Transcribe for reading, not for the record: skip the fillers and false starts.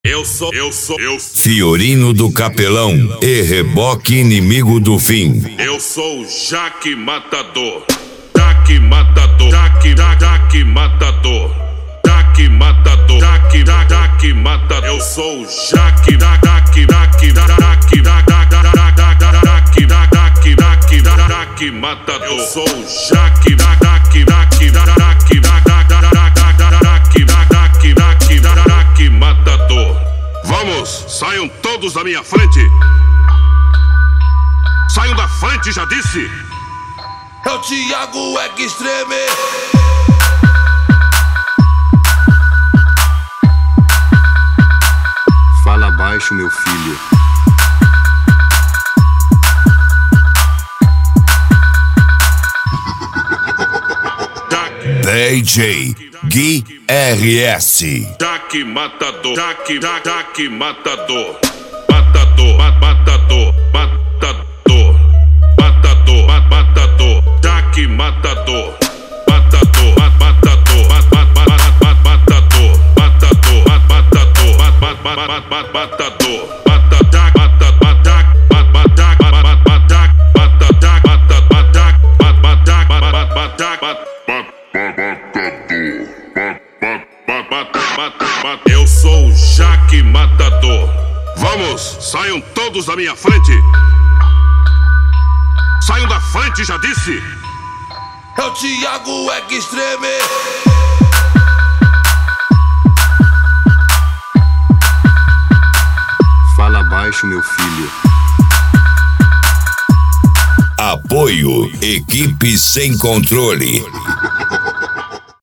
Eu sou Fiorino do Capelão e Reboque Inimigo do Fim. Eu sou o Jaque Matador. Jaque Matador. Jaque Matador. Jaque Matador. Jaque Matador. Eu sou o Jaque Matador. Eu sou o Jaque Matador. Vamos, saiam todos da minha frente. Saiam da frente, já disse. É o Thiago Extreme. Fala baixo, meu filho. DJ Gui RS. Jaque Matador. Jaque Matador. Matador. Matador. Matador. Matador. Matador. Jaque Matador. Matador. Matador. Matador. Matador. Matador. Eu sou o Jaque Matador. Vamos, saiam todos da minha frente. Saiam da frente, já disse. É o Thiago Extreme. Fala baixo, meu filho. Apoio Equipe Sem Controle.